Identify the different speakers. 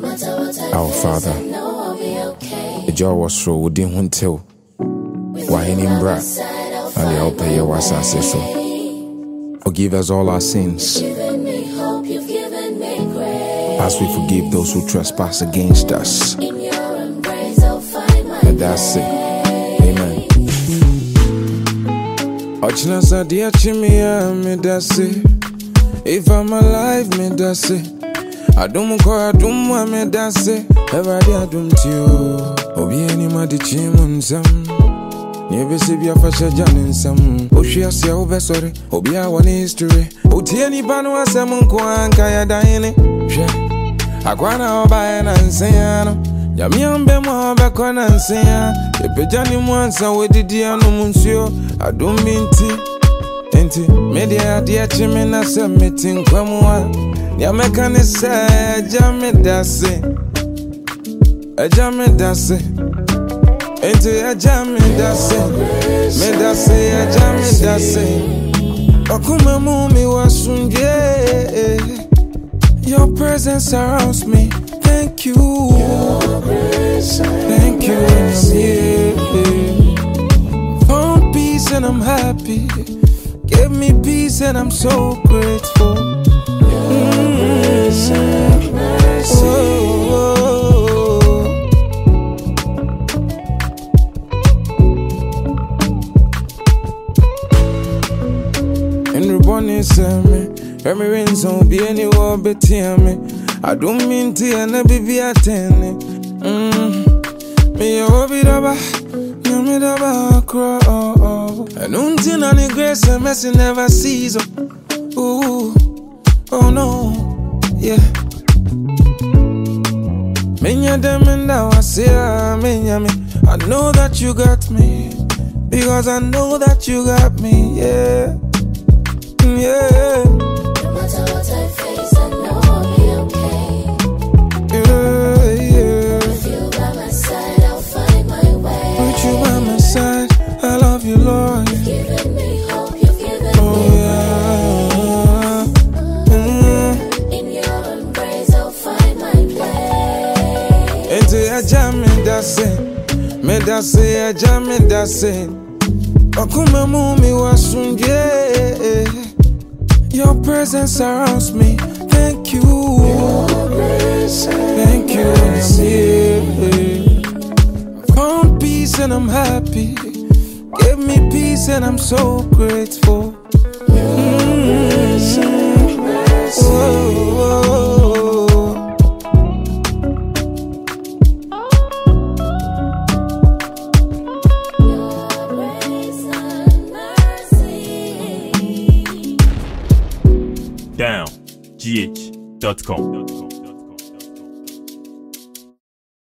Speaker 1: Our Father, the jaw was so we didn't tell why in bra and the helper you was so. Forgive us all our sins as we forgive those who trespass against us. And that's it. Amen. Ochinasa dear Chimia, me that's it. If I'm alive, me that's it. I don't want me that's it. Everybody I don't you. Obi any ma di chimun sam. Never see be a fashion janin sam. Oshia see over sorry. Obi a one history. Oti any banu asamun kwa kaya daine. Akwana oba ena nseyano. Yami ambe mo oba kona nseya. Epejani mwansa wedidi anu munsio. I don't mean to. Enti media dia chimena se meeting kwamwa. Ya mekane se jame dase. Jame dase. Enti jame dase. Me dase jame dase. Okuma mumi wasunje. Your presence surrounds me. Thank you. Thank you. Found peace and I'm happy. Give me peace and I'm so grateful. And reborn is me. Every rains won't be anywhere but me. I don't mean to and be attending. Me over me daba cry. And until any grace and mercy never sees. Ooh, oh no, yeah. Menya dem and now I say, menya me. I know that you got me because I know that you got me, yeah, yeah.
Speaker 2: No matter what I face, I know I'll be okay.
Speaker 1: Yeah, yeah.
Speaker 2: With you by my side, I'll find my way.
Speaker 1: With you by my side, I love you, Lord.
Speaker 2: You've given me hope, you've given me
Speaker 1: yeah.
Speaker 2: In your embrace, I'll find my place.
Speaker 1: Ente ajame dase, me dase ajame dase. Okuma mumi wasunje. Your presence surrounds me. Thank you. Thank you. Found peace and I'm happy. Give me peace and I'm so grateful.
Speaker 3: Downgh.com